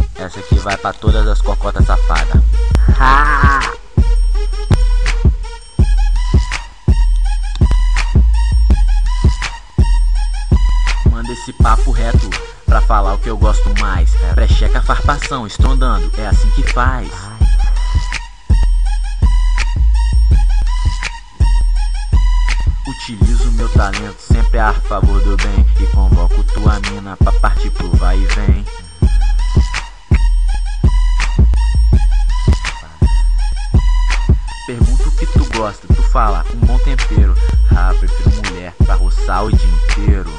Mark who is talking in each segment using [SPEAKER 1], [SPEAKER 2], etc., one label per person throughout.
[SPEAKER 1] Essa aqui vai pra todas as cocotas safadas.
[SPEAKER 2] Ha!
[SPEAKER 1] Manda esse papo reto pra falar o que eu gosto mais. Precheca, farpação, estrondando, é assim que faz. Utilizo meu talento sempre a favor do bem e convoco tua mina pra partir pro vai e vem. Pergunto o que tu gosta, tu fala um bom tempero. Ah, prefiro mulher pra roçar o dia inteiro.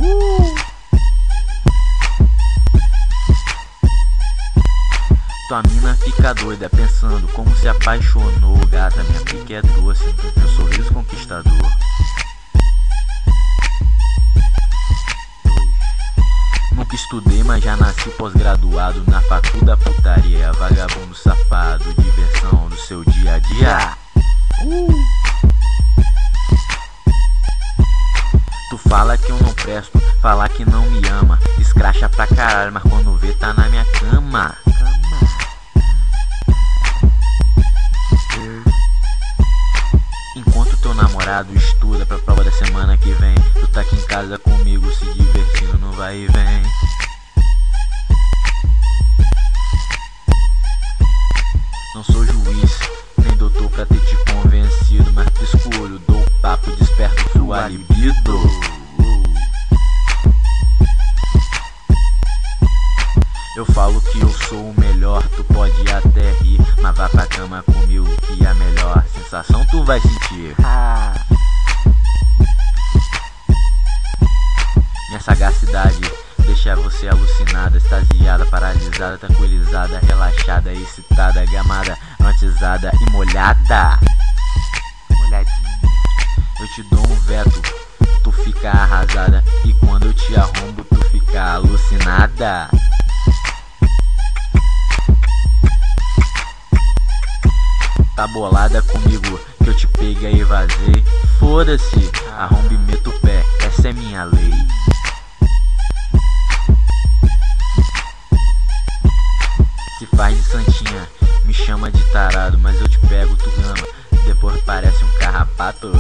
[SPEAKER 1] Tua mina fica doida pensando como se apaixonou. Gata, minha pique é doce, meu sorriso conquistador. Nunca estudei, mas já nasci pós-graduado na facu da putaria. Vagabundo safado, diversão do seu dia a dia. Tu fala que eu não presto, fala que não me ama. Escracha pra caralho, mas quando vê tá na minha cama. Enquanto teu namorado estuda pra prova da semana que vem, tu tá aqui em casa comigo se divertindo no vai e vem. Não sou juiz, nem doutor pra ter te convencido, mas pisco o olho, dou papo, desperto sua libido. Eu falo que eu sou o melhor, tu pode até rir, mas vá pra cama comigo que a melhor sensação tu vai sentir. Minha sagacidade deixa você alucinada, extasiada, paralisada, tranquilizada, relaxada, excitada, gamada, hipnotizada e molhada. Molhadinha. Eu te dou um veto, tu fica arrasada, e quando eu te arrombo tu fica alucinada. Tá bolada comigo que eu te peguei e vazei? Foda-se, arrombe e meto o pé, essa é minha lei. Se faz de santinha, me chama de tarado, mas eu te pego, tu gama, depois parece um carrapato.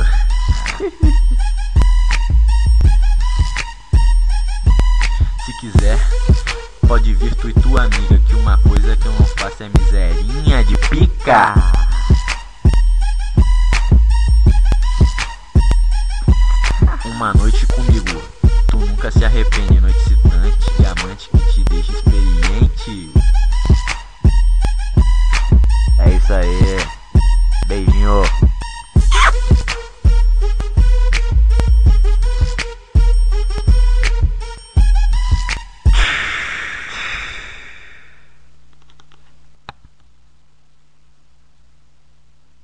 [SPEAKER 1] Se quiser, pode vir tu e tua amiga, que uma coisa que eu não faço é miserinha de pica. Uma noite comigo, tu nunca se arrepende. Noite excitante, diamante que te deixa experiente. É isso aí, beijinho.